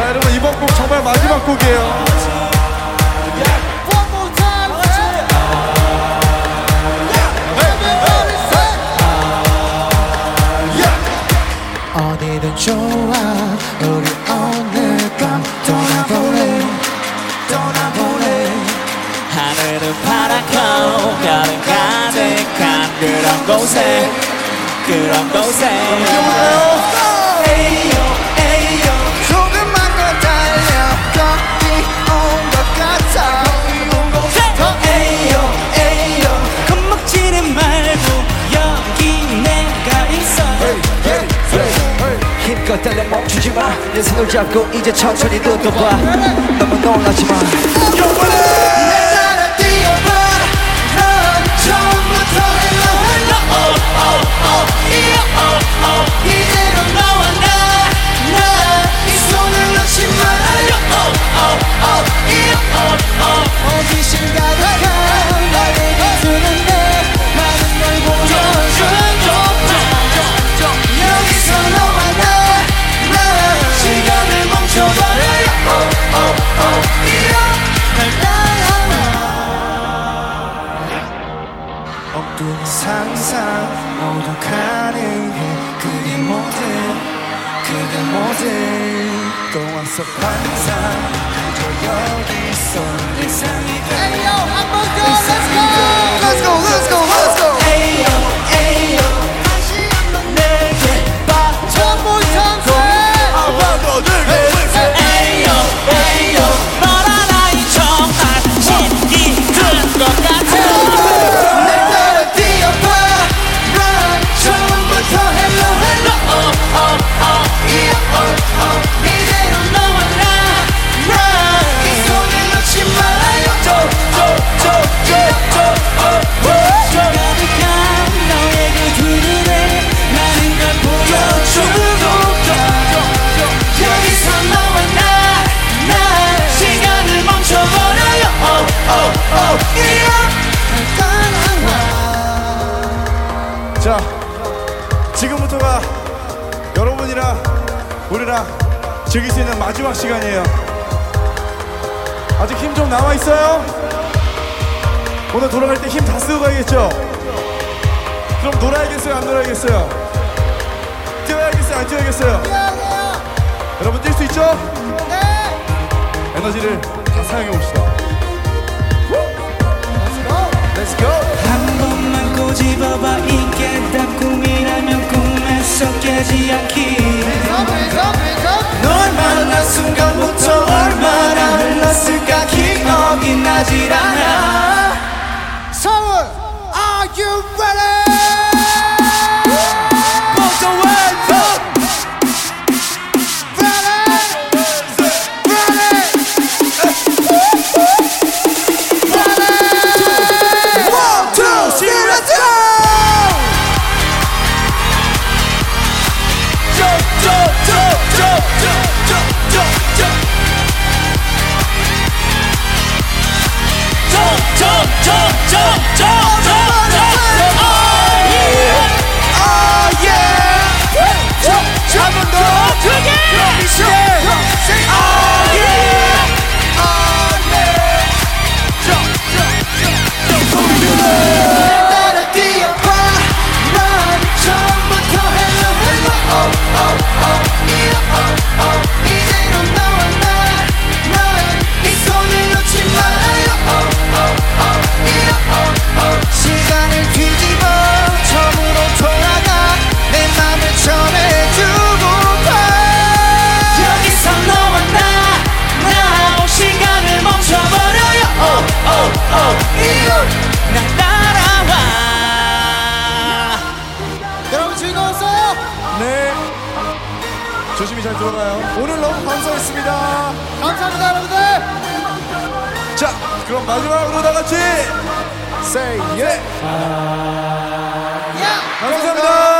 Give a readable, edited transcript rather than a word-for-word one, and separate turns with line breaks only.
여러분 이번 곡 정말 마지막 곡이에요.
어디든 좋아 우리 오늘 밤 떠나보래
하늘은 파랗고 별은 가득한 그런 곳에
조금만 더 달려 거기 온 것 같아
겁먹지는 말고 여기 내가 있어
힘껏 달려 멈추지 마 내 손을 잡고 이제 천천히 뜯어봐 너무 놀라지 마 내 나라 뛰어봐 넌 처음부터 hello 이대로 너와 나이 손을 놓지 말아요 어디신 가득한 나에게 주는 내 많은 걸 보여줘 여기서 너와 나 시간을 멈춰버려요 날 따라와 엉뚱한 상상 모두 가능해 그게 모든 동화 속 환상 그저 여기 있어 일상이 돼 Hey yo, 한번 더 Let's go! Let's go! Let's go! Ayo 다시 한번 내게 빠져볼 상상 한번더 내게
너랑 나이 정말 신기 든 것 같아
날 따라 뛰어봐 Run 처음부터 hello 이대로 너와 나 Run 이 손을 놓지 말아요
가득한 너에게 두 눈에 많은 걸 보여주고
여기서 너와 나 시간을 멈춰버려요
자, 지금부터가 여러분이랑 우리랑 즐길 수 있는 마지막 시간이에요. 아직 힘 좀 남아있어요? 오늘 돌아갈 때 힘 다 쓰고 가야겠죠? 그럼 놀아야겠어요? 안 놀아야겠어요? 뛰어야겠어요? 안 뛰어야겠어요? 여러분 뛸 수 있죠? 에너지를 다 사용해봅시다. Let's go!
한 번만 꼬집어봐 이게 다 꿈이라면 꿈에서 깨지 않기
널 만난 순간부터 얼마나 흘렀을까 기억이 나질 않아 서울, are you ready?
Both the way,
One, two, three, let's go! 따라 뛰어봐 Run 처음부터 hello 이대로 너와 나이 손을 놓지 말아요 시간을 뒤집어 처음으로 돌아가 내 맘을 전해주고파 여기서 너와 나 시간을 멈춰버려요
날 따라와
여러분 즐거웠어요?
네. 조심히 잘 들어가요. 오늘 너무 감사했습니다.
감사합니다 여러분들
자, 그럼 마지막으로 다 같이 Say yeah.
야!
감사합니다.